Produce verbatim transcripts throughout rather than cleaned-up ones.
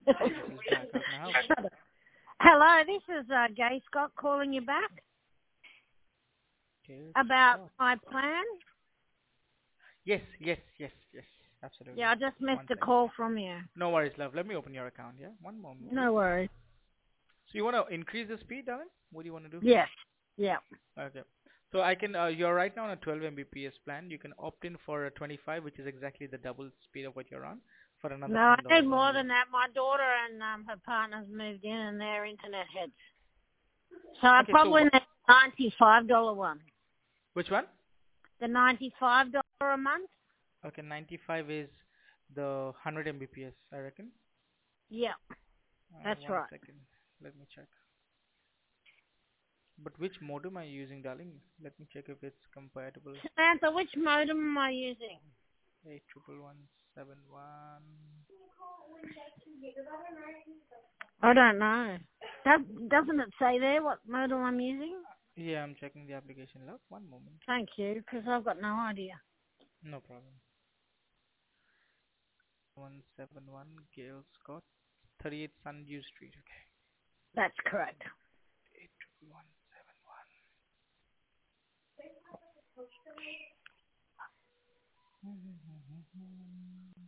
Hey, this is Jack. How can I help? Hello, this is uh, Gay Scott calling you back Okay, about Scott. my plan. Yes, yes, yes, yes. Yeah, Absolutely. I just missed One a second. call from you. No worries, love. Let me open your account, yeah? One moment, please. No worries. So you want to increase the speed, darling? What do you want to do? Yes. Yeah. Okay. So I can, uh, you're right now on a twelve Mbps plan. You can opt in for a twenty-five, which is exactly the double speed of what you're on, for another No, ten I dollars need more only. than that. My daughter and um, her partner's moved in and they're internet heads. So I Okay, so probably need wh- the ninety-five dollars one. which one? The ninety-five dollars a month? Okay, ninety-five is the one hundred Mbps, I reckon. Yeah, Uh, that's one right. second. Let me check. But which modem are you using, darling? Let me check if it's compatible. Samantha, which modem am I using? Eight triple one seven one. I don't know. That, doesn't it say there what modem I'm using? Yeah, I'm checking the application, love. One moment. Thank you, because I've got no idea. No problem. One seven one Gale Scott, thirty-eight Sundew Street. Okay. That's correct. Eight triple one seven one.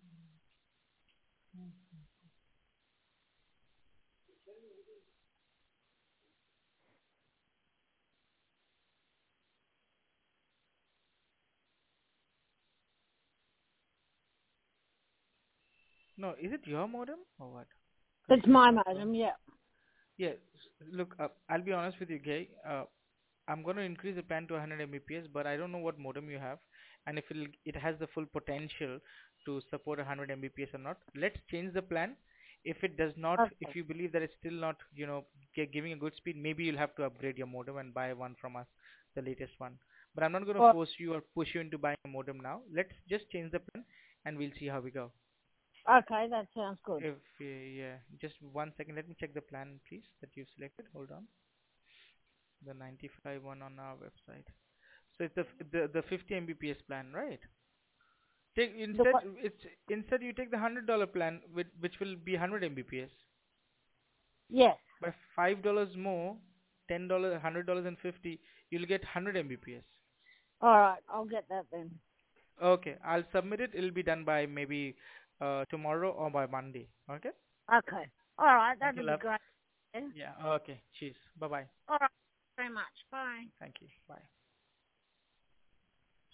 No, is it your modem or what? Because It's it's my not showing. modem, yeah. Yeah. s- Look, uh, I'll be honest with you, Gay. Uh, I'm going to increase the plan to one hundred Mbps, but I don't know what modem you have, and if it'll, it has the full potential to support one hundred Mbps or not. Let's change the plan. If it does not, if Okay. you believe that it's still not, you know, gi- giving a good speed, maybe you'll have to upgrade your modem and buy one from us, the latest one. But I'm not going to Well, force you or push you into buying a modem now. Let's just change the plan, and we'll see how we go. okay, that sounds good. If uh, yeah, just one second, let me check the plan, please, that you selected. Hold on, the ninety-five one on our website. So it's the f- the the fifty Mbps plan, right? Take The instead what? it's instead you take the hundred dollar plan, with which will be one hundred Mbps. Yes. By five dollars more, ten dollars, hundred dollars and fifty, you'll get one hundred Mbps. All right, I'll get that then. Okay, I'll submit it. It'll be done by maybe uh, tomorrow or by Monday. Okay. Okay. All right, Thank you, that'll be love. great. Then. Yeah. Okay. Cheers. Bye bye. All right, very much. Bye. Thank you. Bye.